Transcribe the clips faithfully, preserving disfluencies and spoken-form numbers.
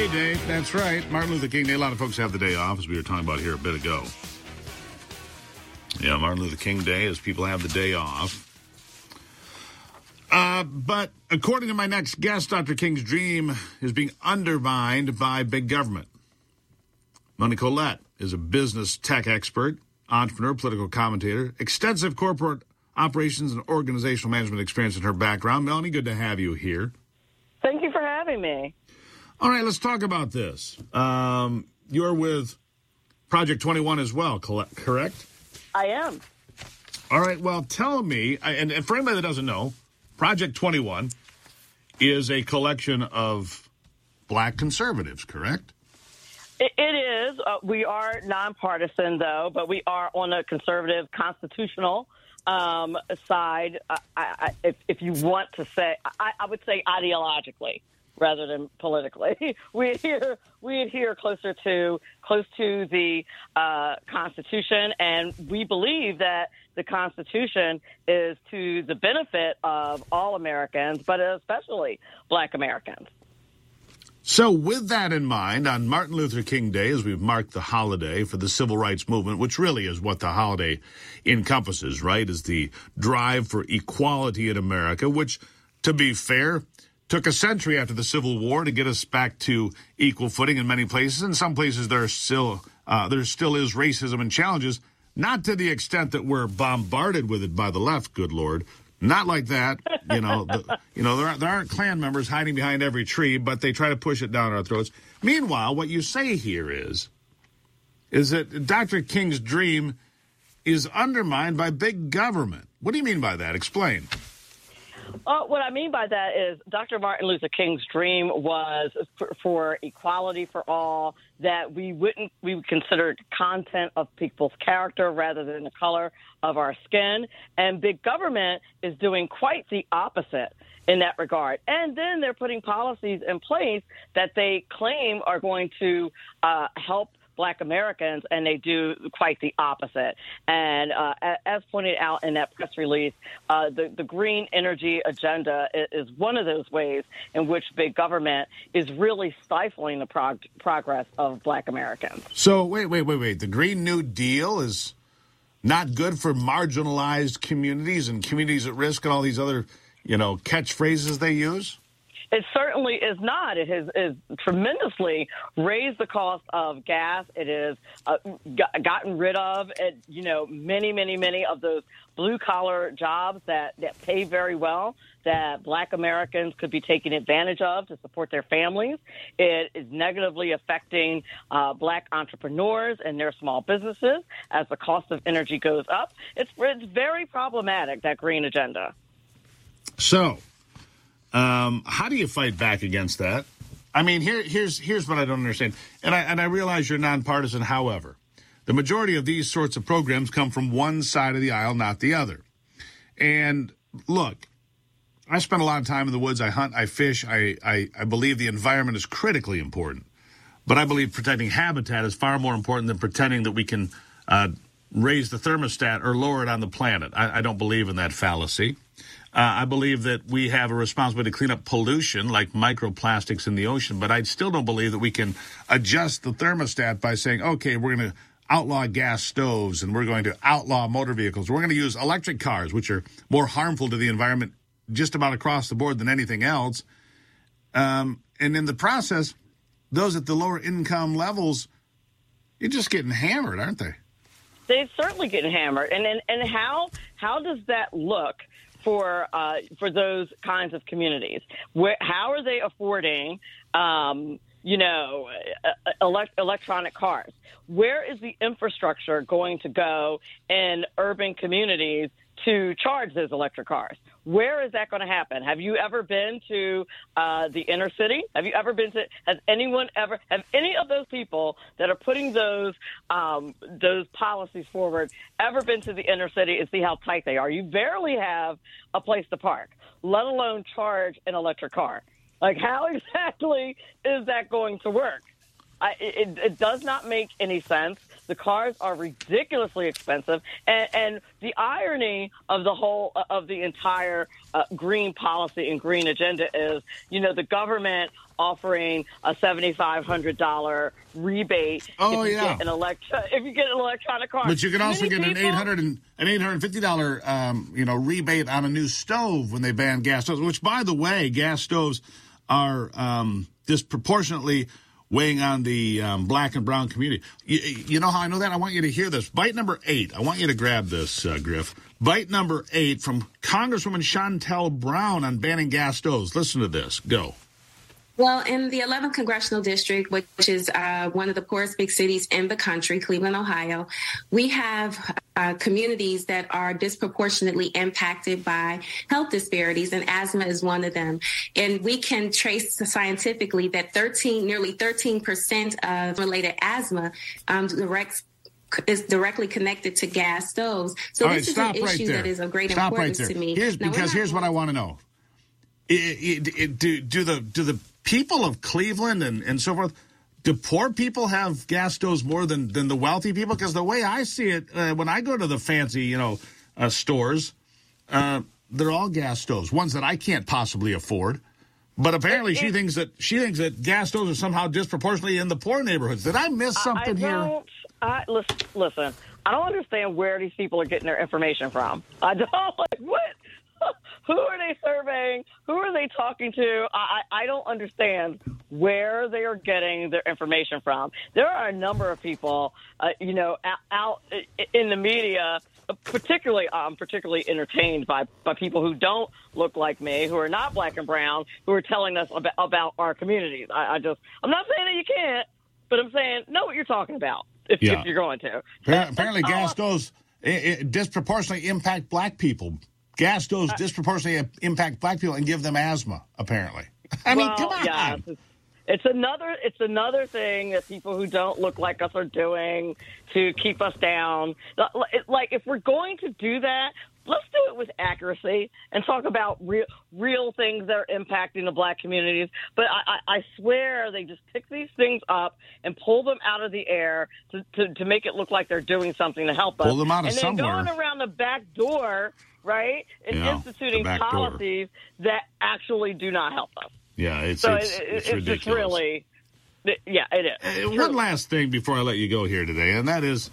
Day Day. That's right. Martin Luther King Day. A lot of folks have the day off, as we were talking about here a bit ago. Yeah, Martin Luther King Day, as people have the day off. Uh, but according to my next guest, Doctor King's dream is being undermined by big government. Moni Collette is a business tech expert, entrepreneur, political commentator, extensive corporate operations and organizational management experience in her background. Melanie, good to have you here. Thank you for having me. All right, let's talk about this. Um, you're with Project twenty-one as well, correct? I am. All right, well, tell me, and, and for anybody that doesn't know, Project twenty-one is a collection of black conservatives, correct? It, it is. Uh, we are nonpartisan, though, but we are on a conservative constitutional um, side, I, I, if, if you want to say, I, I would say ideologically rather than politically. we adhere, we adhere closer to, close to the uh, Constitution, and we believe that the Constitution is to the benefit of all Americans, but especially black Americans. So with that in mind, on Martin Luther King Day, as we've marked the holiday for the civil rights movement, which really is what the holiday encompasses, right, is the drive for equality in America, which, to be fair, took a century after the Civil War to get us back to equal footing in many places. In some places, there still uh, there still is racism and challenges, not to the extent that we're bombarded with it by the left, good Lord. Not like that, you know. The, you know, there aren't, there aren't Klan members hiding behind every tree, but they try to push it down our throats. Meanwhile, what you say here is, is that Doctor King's dream is undermined by big government. What do you mean by that? Explain. Uh, what I mean by that is Doctor Martin Luther King's dream was for, for equality for all, that we wouldn't we would consider content of people's character rather than the color of our skin. And big government is doing quite the opposite in that regard. And then they're putting policies in place that they claim are going to uh, help black Americans, and they do quite the opposite. And uh, as pointed out in that press release, uh, the, the green energy agenda is one of those ways in which big government is really stifling the prog- progress of black Americans. So wait, wait, wait, wait. The Green New Deal is not good for marginalized communities and communities at risk and all these other, you know, catchphrases they use? It certainly is not. It has, has tremendously raised the cost of gas. It has uh, got, gotten rid of, it, you know, many, many, many of those blue-collar jobs that, that pay very well, that black Americans could be taking advantage of to support their families. It is negatively affecting uh, black entrepreneurs and their small businesses as the cost of energy goes up. It's, it's very problematic, that green agenda. So... Um, how do you fight back against that? I mean, here, here's here's what I don't understand. And I, and I realize you're nonpartisan. However, the majority of these sorts of programs come from one side of the aisle, not the other. And look, I spend a lot of time in the woods. I hunt, I fish. I, I, I believe the environment is critically important. But I believe protecting habitat is far more important than pretending that we can uh, raise the thermostat or lower it on the planet. I, I don't believe in that fallacy. Uh, I believe that we have a responsibility to clean up pollution like microplastics in the ocean, but I still don't believe that we can adjust the thermostat by saying, okay, we're going to outlaw gas stoves and we're going to outlaw motor vehicles. We're going to use electric cars, which are more harmful to the environment just about across the board than anything else. Um, and in the process, those at the lower income levels, you're just getting hammered, aren't they? They're certainly getting hammered. And, and, and how how does that look for uh, for those kinds of communities? Where, how are they affording, um, you know, elect, electronic cars? Where is the infrastructure going to go in urban communities to charge those electric cars? Where is that going to happen? Have you ever been to uh, the inner city? Have you ever been to? Has anyone ever? Have any of those people that are putting those um, those policies forward ever been to the inner city and see how tight they are? You barely have a place to park, let alone charge an electric car. Like, how exactly is that going to work? I, it, it does not make any sense. The cars are ridiculously expensive, and, and the irony of the whole of the entire uh, green policy and green agenda is, you know, the government offering a seventy-five hundred dollars rebate oh, if you yeah. get an elect- if you get an electronic car. But you can also Many get an people- eight hundred and an eight hundred fifty dollars um, you know rebate on a new stove when they ban gas stoves. Which, by the way, gas stoves are um, disproportionately weighing on the um, black and brown community. You, you know how I know that? I want you to hear this. Bite number eight. I want you to grab this, uh, Griff. Bite number eight from Congresswoman Shontel Brown on banning gas stoves. Listen to this. Go. Well, in the eleventh Congressional District, which is uh, one of the poorest big cities in the country, Cleveland, Ohio, we have uh, communities that are disproportionately impacted by health disparities, and asthma is one of them. And we can trace scientifically that thirteen, nearly thirteen percent of related asthma um, directs is directly connected to gas stoves. So All this right, is an right issue there. that is of great stop importance right there. to me. Here's, now, because not- here's what I want to know. It, it, it, do, do the do the people of Cleveland and, and so forth, do poor people have gas stoves more than, than the wealthy people? Because the way I see it, uh, when I go to the fancy, you know, uh, stores, uh, they're all gas stoves, ones that I can't possibly afford. But apparently, it, she it, thinks that she thinks that gas stoves are somehow disproportionately in the poor neighborhoods. Did I miss something I here? Don't, I, listen, listen, I don't understand where these people are getting their information from. I don't like what. Who are they surveying? Who are they talking to? I, I don't understand where they are getting their information from. There are a number of people, uh, you know, out, out in the media, particularly, I'm particularly entertained by, by people who don't look like me, who are not black and brown, who are telling us about, about our communities. I, I just, I'm not saying that you can't, but I'm saying know what you're talking about if, yeah. if you're going to. Apparently, gas stoves it, it disproportionately impact black people. Gas stoves disproportionately impact black people and give them asthma, apparently. I mean, well, come on. Yeah, it's, it's another it's another thing that people who don't look like us are doing to keep us down. Like, if we're going to do that, let's do it with accuracy and talk about real real things that are impacting the black communities. But I, I, I swear they just pick these things up and pull them out of the air to, to, to make it look like they're doing something to help us. Pull them out of and then somewhere. going around the back door, right, and yeah, instituting policies door. that actually do not help us. Yeah, it's so it's, it, it, it's, it's ridiculous. Just really, yeah, it is. Uh, one last thing before I let you go here today, and that is,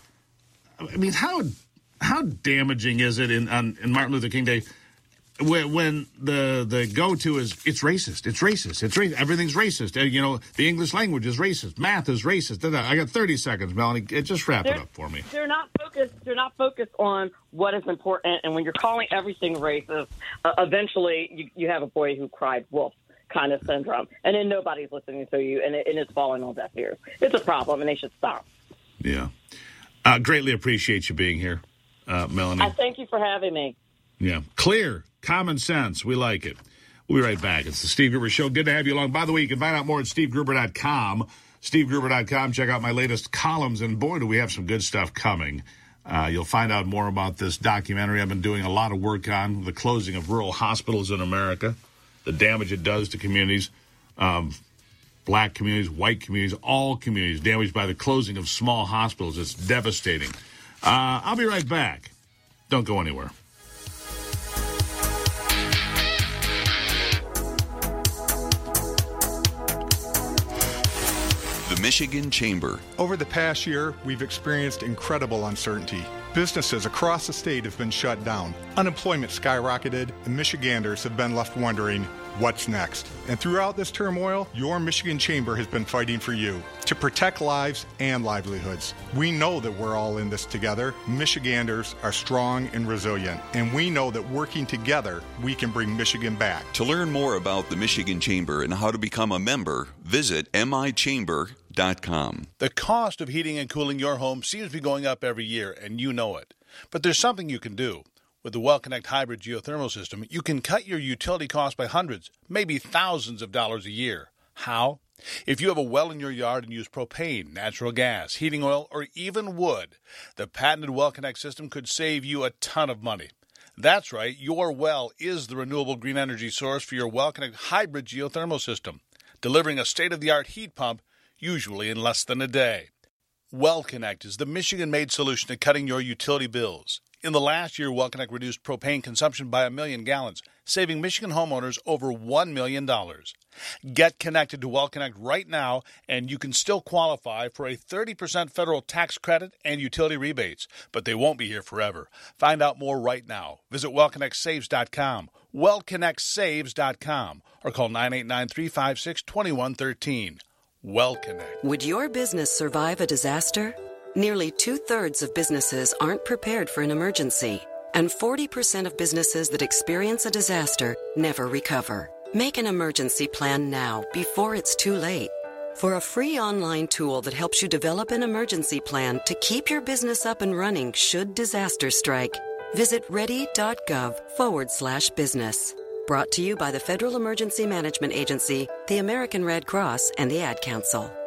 I mean, how how damaging is it in on in Martin Luther King Day when, when the the go to is it's racist, it's racist, it's racist, everything's racist. Uh, you know, the English language is racist, math is racist. Da, da. I got thirty seconds, Melanie. Just wrap they're, it up for me. They're not focused. They're not focused on what is important, and when you're calling everything racist, uh, eventually you, you have a boy who cried wolf kind of syndrome, and then nobody's listening to you, and, it, and it's falling on deaf ears. It's a problem, and they should stop. Yeah, uh, greatly appreciate you being here, uh, Melanie. I thank you for having me. Yeah, clear, common sense. We like it. We'll be right back. It's the Steve Gruber Show. Good to have you along. By the way, you can find out more at steve gruber dot com. steve gruber dot com. Check out my latest columns, and boy, do we have some good stuff coming. Uh, you'll find out more about this documentary I've been doing a lot of work on, the closing of rural hospitals in America, the damage it does to communities, um, black communities, white communities, all communities damaged by the closing of small hospitals. It's devastating. Uh, I'll be right back. Don't go anywhere. The Michigan Chamber. Over the past year, we've experienced incredible uncertainty. Businesses across the state have been shut down. Unemployment skyrocketed, and Michiganders have been left wondering, what's next? And throughout this turmoil, your Michigan Chamber has been fighting for you to protect lives and livelihoods. We know that we're all in this together. Michiganders are strong and resilient, and we know that working together, we can bring Michigan back. To learn more about the Michigan Chamber and how to become a member, visit m i chamber dot com. The cost of heating and cooling your home seems to be going up every year, and you know it. But there's something you can do. With the WellConnect Hybrid Geothermal System, you can cut your utility costs by hundreds, maybe thousands of dollars a year. How? If you have a well in your yard and use propane, natural gas, heating oil, or even wood, the patented WellConnect system could save you a ton of money. That's right, your well is the renewable green energy source for your WellConnect Hybrid Geothermal System. Delivering a state-of-the-art heat pump, usually in less than a day. WellConnect is the Michigan-made solution to cutting your utility bills. In the last year, WellConnect reduced propane consumption by a million gallons, saving Michigan homeowners over one million dollars. Get connected to WellConnect right now, and you can still qualify for a thirty percent federal tax credit and utility rebates, but they won't be here forever. Find out more right now. Visit well connect saves dot com, well connect saves dot com, or call nine eight nine, three five six, two one one three. WellConnect. Would your business survive a disaster? Nearly two-thirds of businesses aren't prepared for an emergency, and forty percent of businesses that experience a disaster never recover. Make an emergency plan now, before it's too late. For a free online tool that helps you develop an emergency plan to keep your business up and running should disaster strike, visit ready.gov forward slash business. Brought to you by the Federal Emergency Management Agency, the American Red Cross, and the Ad Council.